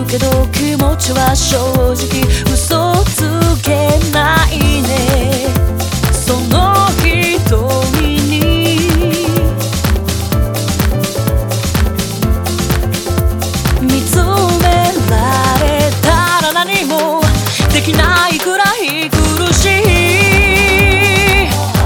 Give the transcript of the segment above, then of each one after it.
けど気持ちは正直嘘つけないね。その瞳に見つめられたら何もできないくらい苦しい。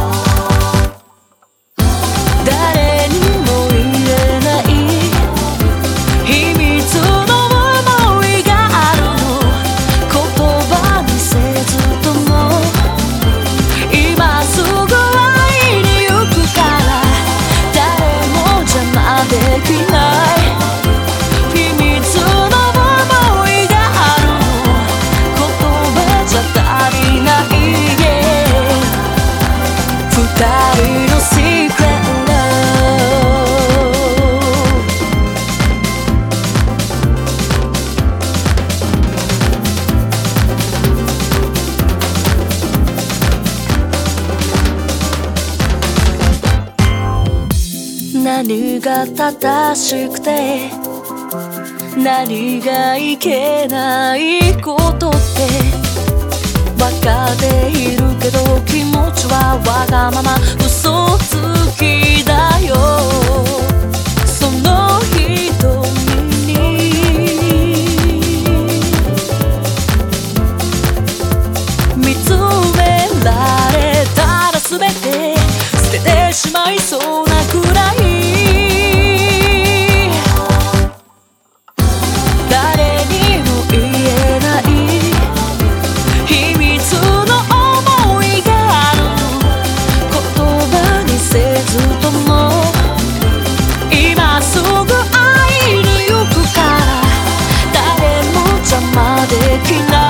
誰にも言えない秘密の想いがあるの。言葉にせずとも今すぐ会いに行くから誰も邪魔できない。秘密の想いがあるの。言葉じゃ足りない、二人のシークレット。何が正しくて何がいけないことって分かっているけど気持ちはわがまま嘘つきだよ。その瞳に見つめられたら全て捨ててしまいそうなくらい誰にも言えない秘密の想いがあるの。言葉にせずとも今すぐ会いに行くから誰も邪魔できない。